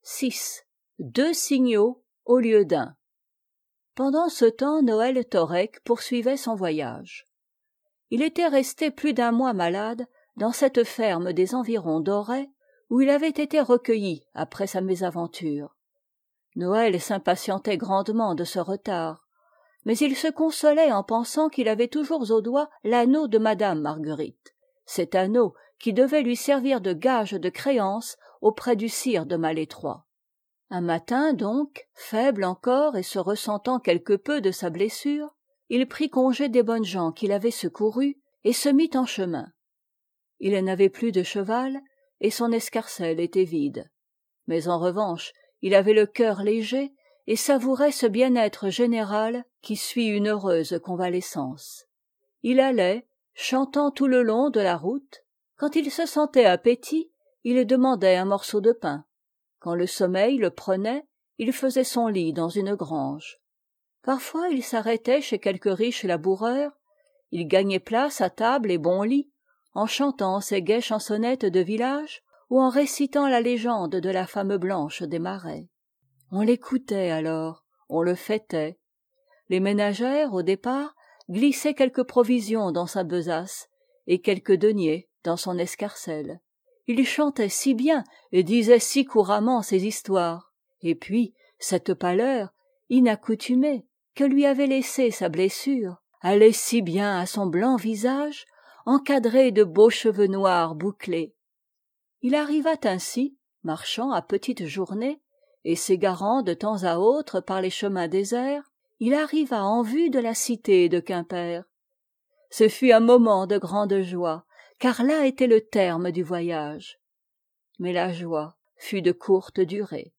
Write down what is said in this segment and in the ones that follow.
VI. 2 signaux au lieu d'un. Pendant ce temps, Noël Thorec poursuivait son voyage. Il était resté plus d'un mois malade dans cette ferme des environs d'Auray où il avait été recueilli après sa mésaventure. Noël s'impatientait grandement de ce retard, mais il se consolait en pensant qu'il avait toujours au doigt l'anneau de Madame Marguerite, cet anneau qui devait lui servir de gage de créance auprès du sire de Malétroit. Un matin donc, faible encore et se ressentant quelque peu de sa blessure, il prit congé des bonnes gens qui l'avaient secouru et se mit en chemin. Il n'avait plus de cheval et son escarcelle était vide. Mais en revanche, il avait le cœur léger et savourait ce bien-être général qui suit une heureuse convalescence. Il allait, chantant tout le long de la route. Quand il se sentait appétit, il demandait un morceau de pain. Quand le sommeil le prenait, il faisait son lit dans une grange. Parfois il s'arrêtait chez quelque riche laboureur, il gagnait place à table et bon lit, en chantant ses gaies chansonnettes de village ou en récitant la légende de la femme blanche des marais. On l'écoutait alors, on le fêtait. Les ménagères, au départ, glissaient quelques provisions dans sa besace et quelques deniers dans son escarcelle. Il chantait si bien et disait si couramment ses histoires. Et puis, cette pâleur, inaccoutumée, que lui avait laissée sa blessure, allait si bien à son blanc visage, encadré de beaux cheveux noirs bouclés. Il arriva ainsi, marchant à petites journées, et s'égarant de temps à autre par les chemins déserts, il arriva en vue de la cité de Quimper. Ce fut un moment de grande joie, car là était le terme du voyage. Mais la joie fut de courte durée.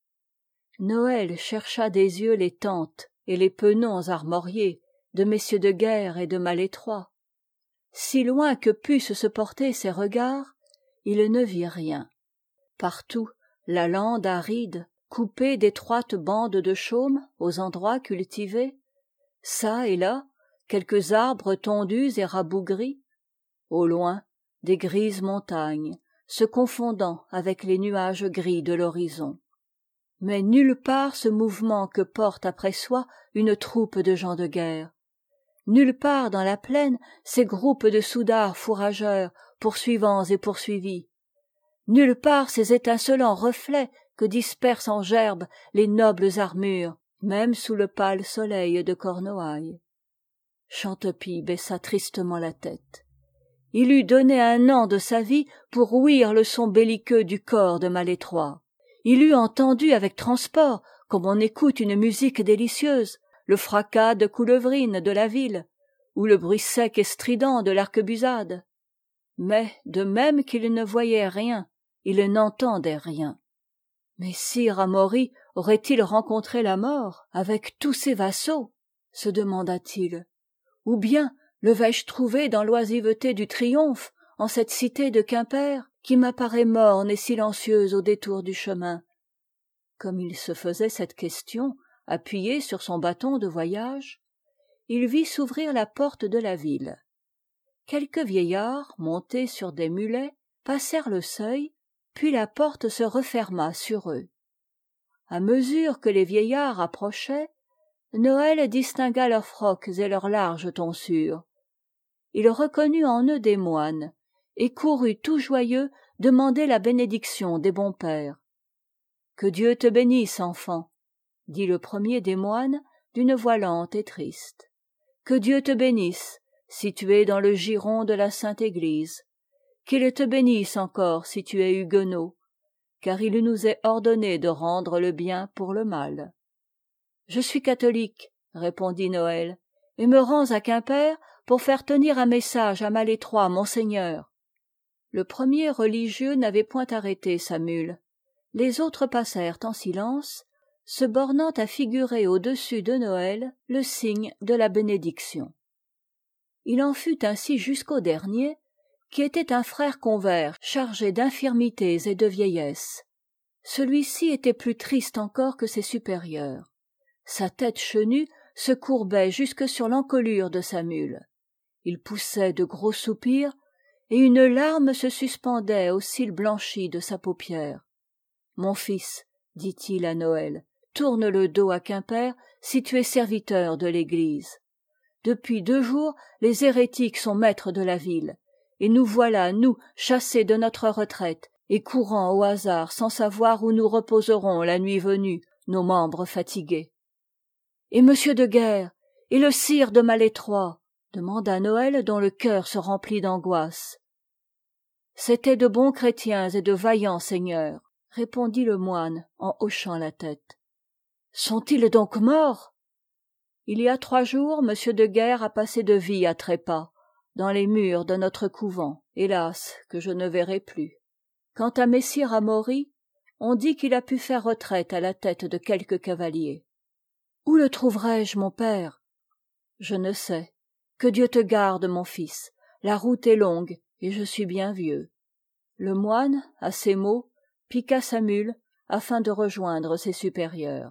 Noël chercha des yeux les tentes et les penons armoriés de messieurs de guerre et de Malétroit. Si loin que pussent se porter ses regards, il ne vit rien. Partout, la lande aride, coupée d'étroites bandes de chaume aux endroits cultivés, çà et là, quelques arbres tondus et rabougris, au loin, des grises montagnes, se confondant avec les nuages gris de l'horizon. Mais nulle part ce mouvement que porte après soi une troupe de gens de guerre. Nulle part dans la plaine ces groupes de soudards fourrageurs, poursuivants et poursuivis. Nulle part ces étincelants reflets que dispersent en gerbes les nobles armures, même sous le pâle soleil de Cornouailles. Chantepie baissa tristement la tête. Il eût donné 1 an de sa vie pour ouïr le son belliqueux du corps de Malétroit. Il eût entendu avec transport, comme on écoute une musique délicieuse, le fracas de coulevrine de la ville, ou le bruit sec et strident de l'arquebusade. Mais, de même qu'il ne voyait rien, il n'entendait rien. Mais sire Amaury aurait-il rencontré la mort avec tous ses vassaux, se demanda-t-il, ou bien le vais-je trouver dans l'oisiveté du triomphe, en cette cité de Quimper, qui m'apparaît morne et silencieuse au détour du chemin? Comme il se faisait cette question, appuyé sur son bâton de voyage, il vit s'ouvrir la porte de la ville. Quelques vieillards, montés sur des mulets, passèrent le seuil, puis la porte se referma sur eux. À mesure que les vieillards approchaient, Noël distingua leurs frocs et leurs larges tonsures. Il reconnut en eux des moines, et courut tout joyeux demander la bénédiction des bons pères. « Que Dieu te bénisse, enfant, » dit le premier des moines d'une voix lente et triste. « Que Dieu te bénisse, si tu es dans le giron de la Sainte Église. Qu'il te bénisse encore si tu es huguenot, car il nous est ordonné de rendre le bien pour le mal. » « Je suis catholique, » répondit Noël, « et me rends à Quimper pour faire tenir un message à Malétroit, monseigneur. » Le premier religieux n'avait point arrêté sa mule. Les autres passèrent en silence, se bornant à figurer au-dessus de Noël le signe de la bénédiction. Il en fut ainsi jusqu'au dernier, qui était un frère convers chargé d'infirmités et de vieillesse. Celui-ci était plus triste encore que ses supérieurs. Sa tête chenue se courbait jusque sur l'encolure de sa mule. Il poussait de gros soupirs, et une larme se suspendait aux cils blanchis de sa paupière. « Mon fils, » dit-il à Noël, tourne le dos à Quimper si tu es serviteur de l'Église. Depuis 2 jours, les hérétiques sont maîtres de la ville, et nous voilà, nous, chassés de notre retraite, et courant au hasard sans savoir où nous reposerons la nuit venue, nos membres fatigués. Et monsieur de Guerre, et le sire de Malétroit, demanda Noël dont le cœur se remplit d'angoisse. C'étaient de bons chrétiens et de vaillants seigneurs, répondit le moine en hochant la tête. Sont-ils donc morts? Il y a 3 jours, monsieur de Guerre a passé de vie à trépas, dans les murs de notre couvent, hélas, que je ne verrai plus. Quant à messire Amaury, on dit qu'il a pu faire retraite à la tête de quelques cavaliers. Où le trouverai-je, mon père? Je ne sais. Que Dieu te garde, mon fils. La route est longue, et je suis bien vieux. Le moine, à ces mots, piqua sa mule afin de rejoindre ses supérieurs.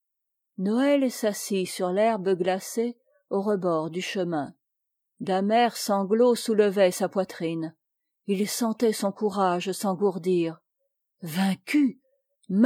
Noël s'assit sur l'herbe glacée au rebord du chemin. D'amers sanglots soulevaient sa poitrine. Il sentait son courage s'engourdir. « Vaincu, malétroit !»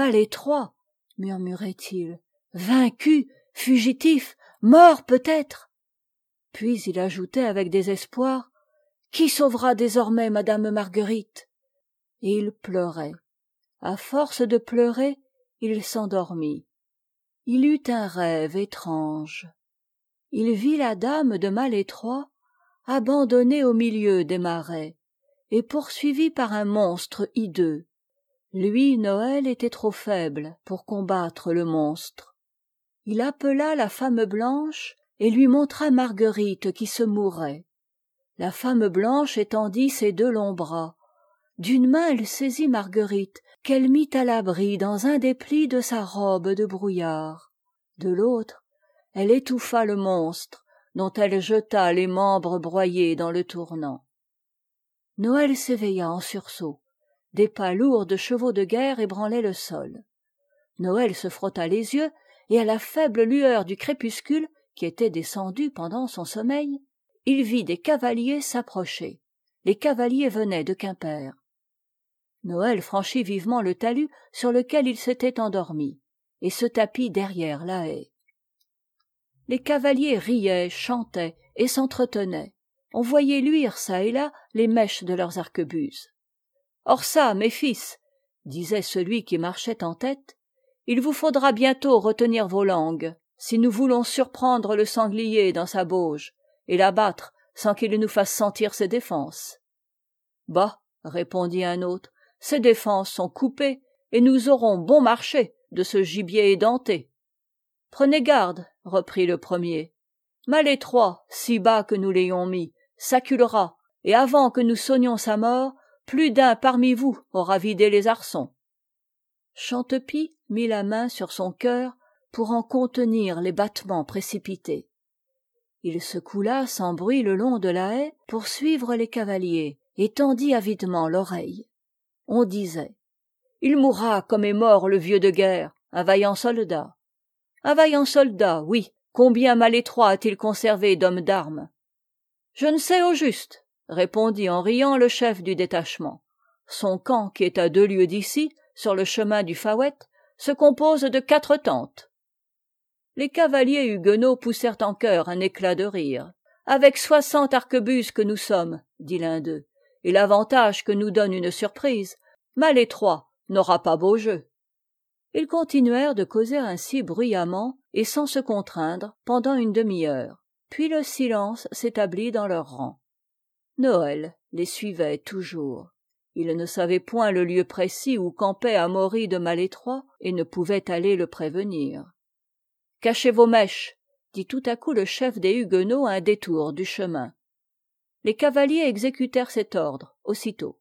murmurait-il. « Vaincu, fugitif, mort peut-être !» Puis il ajoutait avec désespoir: « Qui sauvera désormais madame Marguerite ?» Et il pleurait. À force de pleurer, il s'endormit. Il eut un rêve étrange. Il vit la dame de Malétroit abandonnée au milieu des marais et poursuivie par un monstre hideux. Lui, Noël, était trop faible pour combattre le monstre. Il appela la femme blanche et lui montra Marguerite qui se mourait. La femme blanche étendit ses 2 longs bras. D'une main elle saisit Marguerite, qu'elle mit à l'abri dans un des plis de sa robe de brouillard. De l'autre, elle étouffa le monstre, dont elle jeta les membres broyés dans le tournant. Noël s'éveilla en sursaut. Des pas lourds de chevaux de guerre ébranlaient le sol. Noël se frotta les yeux, et à la faible lueur du crépuscule, qui était descendu pendant son sommeil, il vit des cavaliers s'approcher. Les cavaliers venaient de Quimper. Noël franchit vivement le talus sur lequel il s'était endormi, et se tapit derrière la haie. Les cavaliers riaient, chantaient et s'entretenaient. On voyait luire çà et là les mèches de leurs arquebuses. « Or ça, mes fils, disait celui qui marchait en tête, il vous faudra bientôt retenir vos langues, si nous voulons surprendre le sanglier dans sa bauge, et l'abattre sans qu'il nous fasse sentir ses défenses. » Bah, répondit un autre, ses défenses sont coupées, et nous aurons bon marché de ce gibier édenté. Prenez garde, reprit le premier. Malétroit, si bas que nous l'ayons mis, s'acculera, et avant que nous sonnions sa mort, plus d'un parmi vous aura vidé les arçons. Chantepie mit la main sur son cœur pour en contenir les battements précipités. Il se coula sans bruit le long de la haie pour suivre les cavaliers et tendit avidement l'oreille. On disait: « Il mourra comme est mort le vieux de guerre, un vaillant soldat. » Un vaillant soldat, oui. Combien Malétroit a-t-il conservé d'hommes d'armes? Je ne sais au juste, répondit en riant le chef du détachement. Son camp, qui est à 2 lieues d'ici, sur le chemin du Faouët, se compose de 4 tentes. Les cavaliers huguenots poussèrent en chœur un éclat de rire. Avec 60 arquebuses que nous sommes, dit l'un d'eux, et l'avantage que nous donne une surprise, Malétroit n'aura pas beau jeu. Ils continuèrent de causer ainsi bruyamment et sans se contraindre pendant une demi-heure. Puis le silence s'établit dans leurs rangs. Noël les suivait toujours. Il ne savait point le lieu précis où campait Amaury de Malétroit et ne pouvait aller le prévenir. « Cachez vos mèches !» dit tout à coup le chef des Huguenots à un détour du chemin. Les cavaliers exécutèrent cet ordre aussitôt.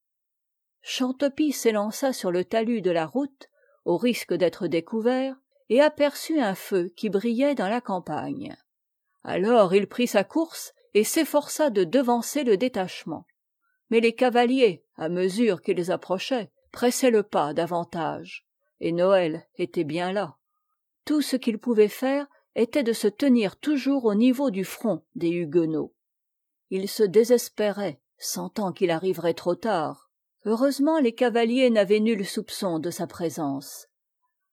Chantepie s'élança sur le talus de la route, au risque d'être découvert, et aperçut un feu qui brillait dans la campagne. Alors il prit sa course et s'efforça de devancer le détachement. Mais les cavaliers, à mesure qu'ils approchaient, pressaient le pas davantage, et Noël était bien là. Tout ce qu'il pouvait faire était de se tenir toujours au niveau du front des Huguenots. Il se désespérait, sentant qu'il arriverait trop tard. Heureusement, les cavaliers n'avaient nul soupçon de sa présence.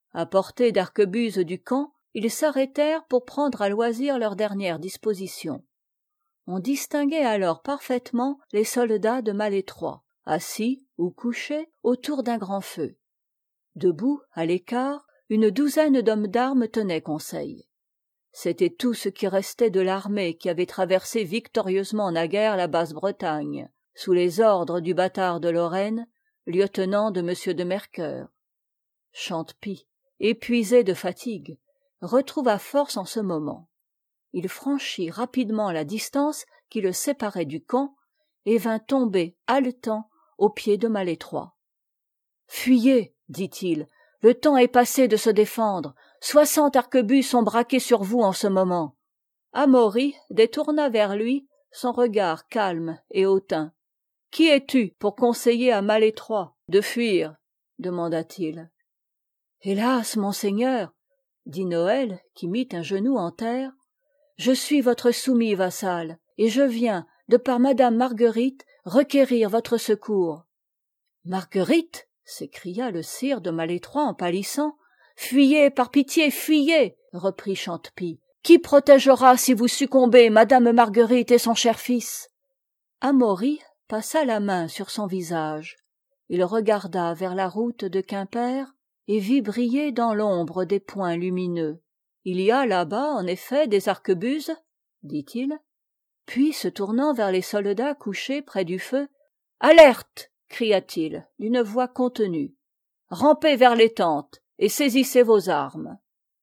À portée d'arquebuse du camp, ils s'arrêtèrent pour prendre à loisir leurs dernières dispositions. On distinguait alors parfaitement les soldats de Malétroit, assis ou couchés autour d'un grand feu. Debout, à l'écart, une douzaine d'hommes d'armes tenaient conseil. C'était tout ce qui restait de l'armée qui avait traversé victorieusement naguère la Basse-Bretagne, sous les ordres du bâtard de Lorraine, lieutenant de M. de Mercœur. Chantepie, épuisé de fatigue, retrouva force en ce moment. Il franchit rapidement la distance qui le séparait du camp et vint tomber haletant aux pieds de Malétroit. « Fuyez, dit-il, le temps est passé de se défendre. 60 arquebuses sont braqués sur vous en ce moment. » Amaury détourna vers lui son regard calme et hautain. « Qui es-tu pour conseiller à Malétroit de fuir ?» demanda-t-il. « Hélas, monseigneur, dit Noël, qui mit un genou en terre, je suis votre soumis vassal, et je viens, de par madame Marguerite, requérir votre secours. » « Marguerite ! S'écria le sire de Malétroit en pâlissant. « Fuyez, par pitié, fuyez !» reprit Chantepie. « Qui protégera si vous succombez madame Marguerite et son cher fils ?» Amaury passa la main sur son visage. Il regarda vers la route de Quimper et vit briller dans l'ombre des points lumineux. « Il y a là-bas, en effet, des arquebuses ?» dit-il. Puis, se tournant vers les soldats couchés près du feu, « Alerte !» cria-t-il d'une voix contenue. « Rampez vers les tentes et saisissez vos armes. »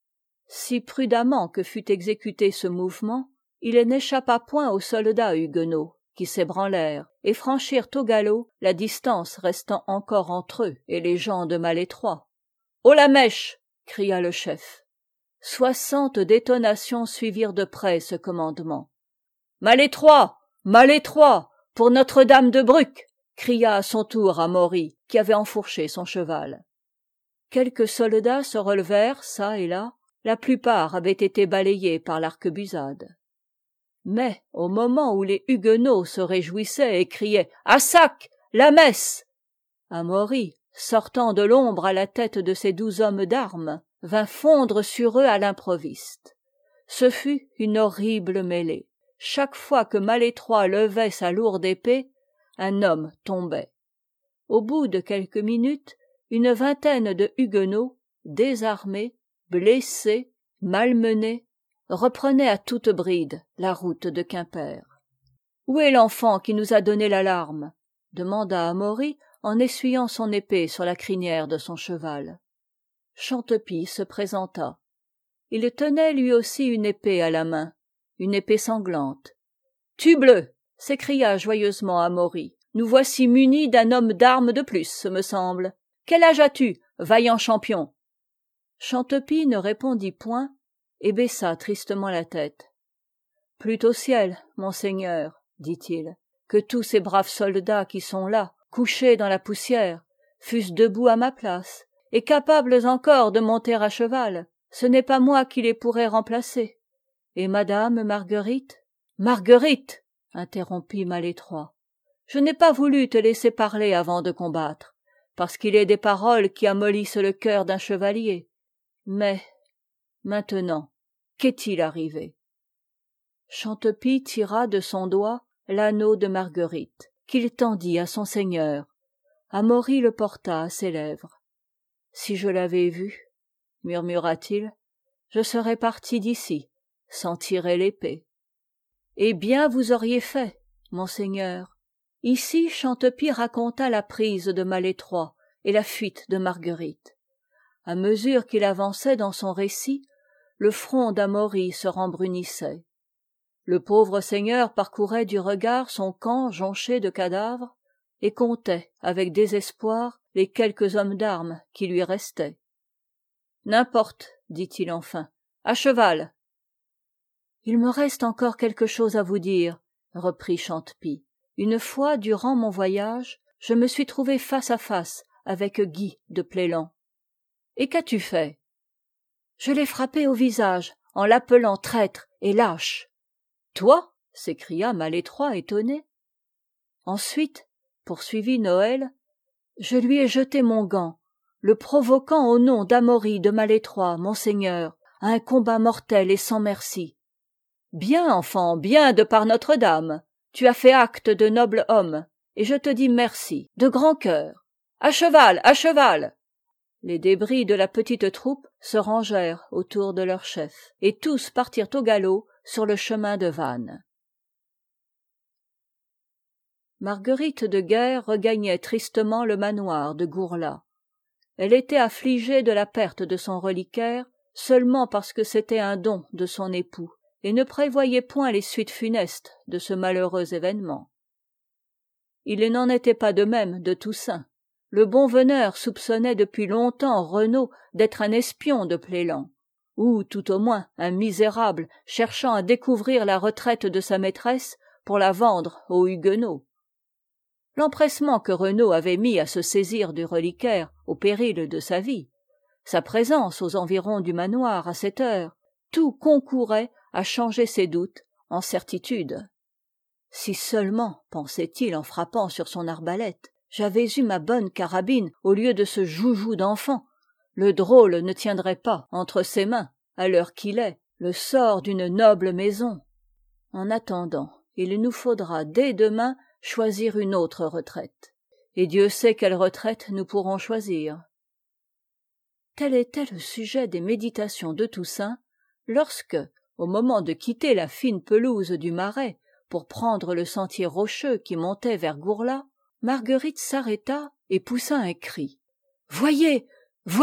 Si prudemment que fut exécuté ce mouvement, il n'échappa point aux soldats huguenots, qui s'ébranlèrent et franchirent au galop la distance restant encore entre eux et les gens de Malétroit. « Haut la mèche !» cria le chef. 60 détonations suivirent de près ce commandement. « Malétroit ! Malétroit ! Pour Notre-Dame de Bruck !» cria à son tour Amaury, qui avait enfourché son cheval. Quelques soldats se relevèrent çà et là, la plupart avaient été balayés par l'arquebusade. Mais, au moment où les huguenots se réjouissaient et criaient « À sac ! La messe !» Amaury, sortant de l'ombre à la tête de ses 12 hommes d'armes, vint fondre sur eux à l'improviste. Ce fut une horrible mêlée. Chaque fois que Malétroit levait sa lourde épée, un homme tombait. Au bout de quelques minutes, une vingtaine de huguenots, désarmés, blessés, malmenés, reprenaient à toute bride la route de Quimper. « Où est l'enfant qui nous a donné l'alarme ?» demanda Amaury en essuyant son épée sur la crinière de son cheval. Chantepie se présenta. Il tenait lui aussi une épée à la main, une épée sanglante. « Tubleu !» s'écria joyeusement Amaury. « Nous voici munis d'un homme d'armes de plus, ce me semble. Quel âge as-tu, vaillant champion ?» Chantepie ne répondit point et baissa tristement la tête. « Plût au ciel, monseigneur, dit-il, que tous ces braves soldats qui sont là, couchés dans la poussière, fussent debout à ma place, et capables encore de monter à cheval. Ce n'est pas moi qui les pourrais remplacer. Et madame Marguerite ?»« Marguerite !» interrompit Malétroit. « Je n'ai pas voulu te laisser parler avant de combattre, parce qu'il est des paroles qui amollissent le cœur d'un chevalier. Mais, maintenant, qu'est-il arrivé ?» Chantepie tira de son doigt l'anneau de Marguerite, qu'il tendit à son seigneur. Amaury le porta à ses lèvres. « Si je l'avais vu, murmura-t-il, je serais parti d'ici, sans tirer l'épée. »« Eh bien vous auriez fait, monseigneur. » Ici Chantepie raconta la prise de Malétroit et la fuite de Marguerite. À mesure qu'il avançait dans son récit, le front d'Amaury se rembrunissait. Le pauvre seigneur parcourait du regard son camp jonché de cadavres et comptait avec désespoir les quelques hommes d'armes qui lui restaient. « N'importe, dit-il enfin, à cheval !»« Il me reste encore quelque chose à vous dire, » reprit Chantepie. « Une fois durant mon voyage, je me suis trouvé face à face avec Guy de Plélan. »« Et qu'as-tu fait ?»« Je l'ai frappé au visage en l'appelant traître et lâche. »« Toi ?» s'écria Malétroit étonné. « Ensuite, poursuivit Noël, je lui ai jeté mon gant, le provoquant au nom d'Amaury de Malétroit, monseigneur, à un combat mortel et sans merci. Bien, enfant, bien, de par Notre-Dame. Tu as fait acte de noble homme, et je te dis merci, de grand cœur. À cheval, à cheval! Les débris de la petite troupe se rangèrent autour de leur chef, et tous partirent au galop sur le chemin de Vannes. Marguerite de Guer regagnait tristement le manoir de Gourla. Elle était affligée de la perte de son reliquaire seulement parce que c'était un don de son époux, et ne prévoyait point les suites funestes de ce malheureux événement. Il n'en était pas de même de Toussaint. Le bon veneur soupçonnait depuis longtemps Renaud d'être un espion de Pléland, ou tout au moins un misérable cherchant à découvrir la retraite de sa maîtresse pour la vendre aux Huguenots. L'empressement que Renaud avait mis à se saisir du reliquaire au péril de sa vie, sa présence aux environs du manoir à cette heure, tout concourait à changer ses doutes en certitude. Si seulement, pensait-il en frappant sur son arbalète, j'avais eu ma bonne carabine au lieu de ce joujou d'enfant, le drôle ne tiendrait pas entre ses mains, à l'heure qu'il est, le sort d'une noble maison. En attendant, il nous faudra dès demain choisir une autre retraite. Et Dieu sait quelle retraite nous pourrons choisir. Tel était le sujet des méditations de Toussaint, lorsque, au moment de quitter la fine pelouse du Marais pour prendre le sentier rocheux qui montait vers Gourla, Marguerite s'arrêta et poussa un cri. « Voyez! Voyez !»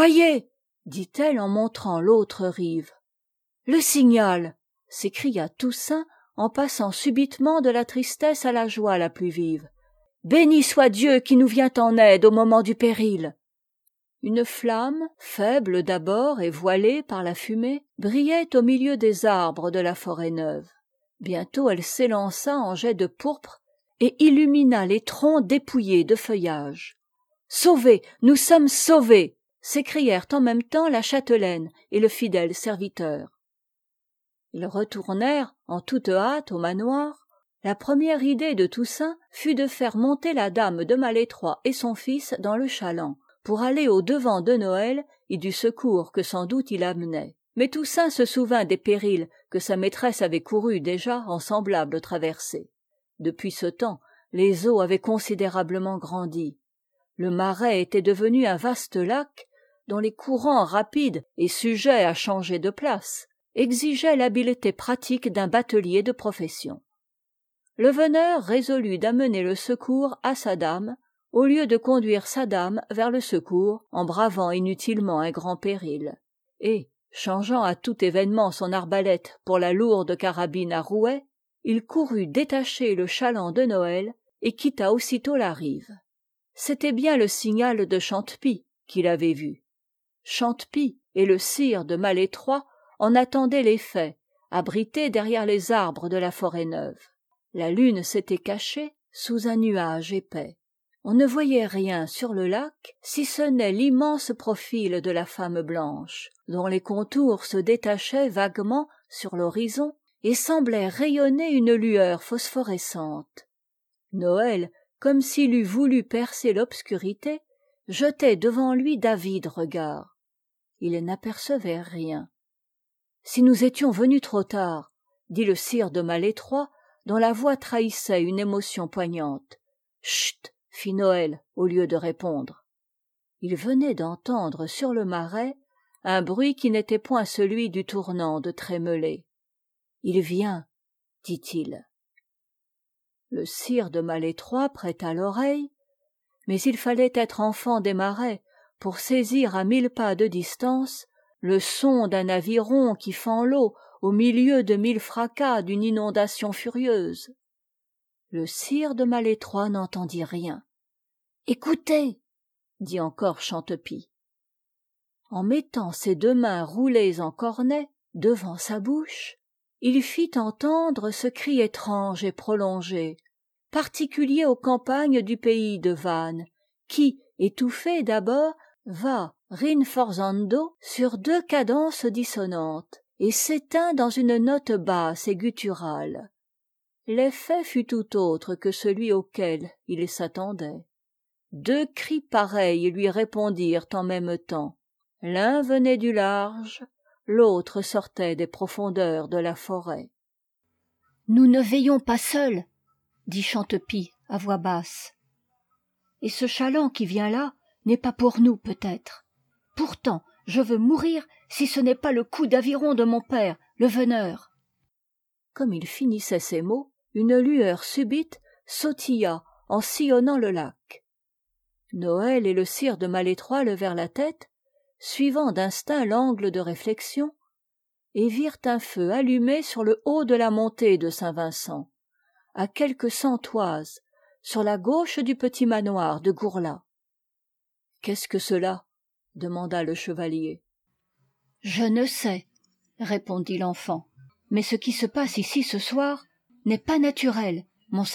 dit-elle en montrant l'autre rive. « Le signal !» s'écria Toussaint en passant subitement de la tristesse à la joie la plus vive. « Béni soit Dieu qui nous vient en aide au moment du péril !» Une flamme, faible d'abord et voilée par la fumée, brillait au milieu des arbres de la forêt neuve. Bientôt elle s'élança en jets de pourpre et illumina les troncs dépouillés de feuillage. « Sauvés! Nous sommes sauvés !» s'écrièrent en même temps la châtelaine et le fidèle serviteur. Ils retournèrent en toute hâte au manoir. La première idée de Toussaint fut de faire monter la dame de Malétroit et son fils dans le chaland, pour aller au-devant de Noël et du secours que sans doute il amenait. Mais Toussaint se souvint des périls que sa maîtresse avait courus déjà en semblable traversée. Depuis ce temps, les eaux avaient considérablement grandi. Le Marais était devenu un vaste lac dont les courants rapides et sujets à changer de place exigeaient l'habileté pratique d'un batelier de profession. Le veneur résolut d'amener le secours à sa dame, au lieu de conduire sa dame vers le secours en bravant inutilement un grand péril. Et, changeant à tout événement son arbalète pour la lourde carabine à rouet, il courut détacher le chaland de Noël et quitta aussitôt la rive. C'était bien le signal de Chantepie qu'il avait vu. Chantepie et le sire de Malétroit en attendaient l'effet, abrités derrière les arbres de la forêt neuve. La lune s'était cachée sous un nuage épais. On ne voyait rien sur le lac, si ce n'est l'immense profil de la femme blanche, dont les contours se détachaient vaguement sur l'horizon et semblaient rayonner une lueur phosphorescente. Noël, comme s'il eût voulu percer l'obscurité, jetait devant lui d'avides regards. Il n'apercevait rien. « Si nous étions venus trop tard, » dit le sire de Malétroit, dont la voix trahissait une émotion poignante. « Chut !» fit Noël au lieu de répondre. Il venait d'entendre sur le Marais un bruit qui n'était point celui du tournant de Trémelé. « Il vient, » dit-il. Le sire de Malétroit prêta l'oreille, mais il fallait être enfant des marais pour saisir à 1000 pas de distance le son d'un aviron qui fend l'eau au milieu de 1000 fracas d'une inondation furieuse. Le sire de Malétroit n'entendit rien. « Écoutez !» dit encore Chantepie. En mettant ses 2 mains roulées en cornet devant sa bouche, il fit entendre ce cri étrange et prolongé, particulier aux campagnes du pays de Vannes, qui, étouffé d'abord, va rinforzando sur 2 cadences dissonantes et s'éteint dans une note basse et gutturale. L'effet fut tout autre que celui auquel il s'attendait. 2 cris pareils lui répondirent en même temps. L'un venait du large, l'autre sortait des profondeurs de la forêt. « Nous ne veillons pas seuls, dit Chantepie à voix basse. Et ce chaland qui vient là n'est pas pour nous peut-être. Pourtant, je veux mourir si ce n'est pas le coup d'aviron de mon père, le veneur. » Comme il finissait ces mots, une lueur subite sautilla en sillonnant le lac. Noël et le sire de Malétroit levèrent la tête, suivant d'instinct l'angle de réflexion, et virent un feu allumé sur le haut de la montée de Saint-Vincent, à quelques 100 toises, sur la gauche du petit manoir de Gourla. « Qu'est-ce que cela ?» demanda le chevalier. « Je ne sais, » répondit l'enfant, « mais ce qui se passe ici ce soir n'est pas naturel, monseigneur. »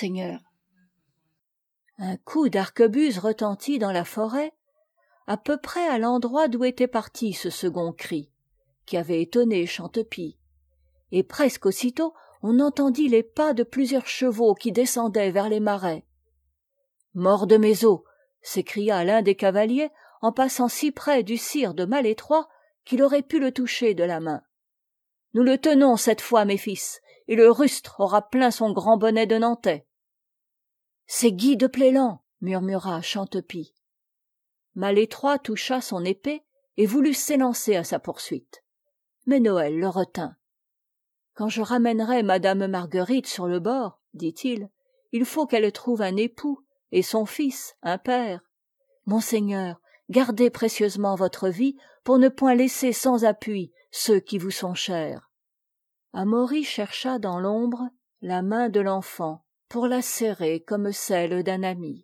Un coup d'arquebuse retentit dans la forêt, à peu près à l'endroit d'où était parti ce second cri, qui avait étonné Chantepie, et presque aussitôt on entendit les pas de plusieurs chevaux qui descendaient vers les marais. « Mort de mes os !» s'écria l'un des cavaliers en passant si près du sire de Malétroit qu'il aurait pu le toucher de la main. « Nous le tenons cette fois, mes fils, et le rustre aura plein son grand bonnet de Nantais. »« C'est Guy de Plélan !» murmura Chantepie. Malétroit toucha son épée et voulut s'élancer à sa poursuite. Mais Noël le retint. « Quand je ramènerai madame Marguerite sur le bord, dit-il, il faut qu'elle trouve un époux, et son fils un père. Monseigneur, gardez précieusement votre vie pour ne point laisser sans appui ceux qui vous sont chers. » Amaury chercha dans l'ombre la main de l'enfant pour la serrer comme celle d'un ami.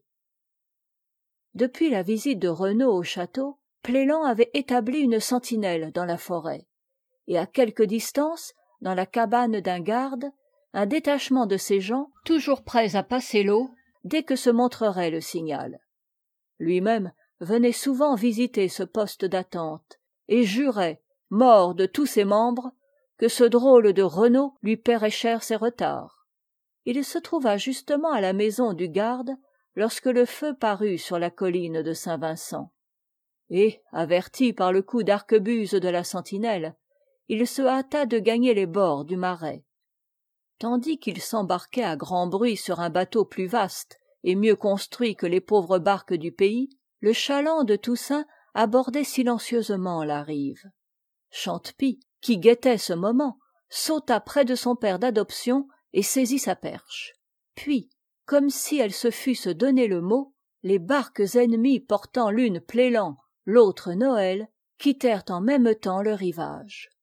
Depuis la visite de Renaud au château, Plélan avait établi une sentinelle dans la forêt, et à quelque distance, dans la cabane d'un garde, un détachement de ses gens, toujours prêts à passer l'eau dès que se montrerait le signal. Lui-même venait souvent visiter ce poste d'attente, et jurait, mort de tous ses membres, que ce drôle de Renaud lui paierait cher ses retards. Il se trouva justement à la maison du garde lorsque le feu parut sur la colline de Saint-Vincent. Et, averti par le coup d'arquebuse de la sentinelle, il se hâta de gagner les bords du marais. Tandis qu'il s'embarquait à grand bruit sur un bateau plus vaste et mieux construit que les pauvres barques du pays, le chaland de Toussaint abordait silencieusement la rive. Chantepie, qui guettait ce moment, sauta près de son père d'adoption et saisit sa perche. Puis, comme si elles se fussent donné le mot, les barques ennemies portant l'une Plélan, l'autre Noël, quittèrent en même temps le rivage.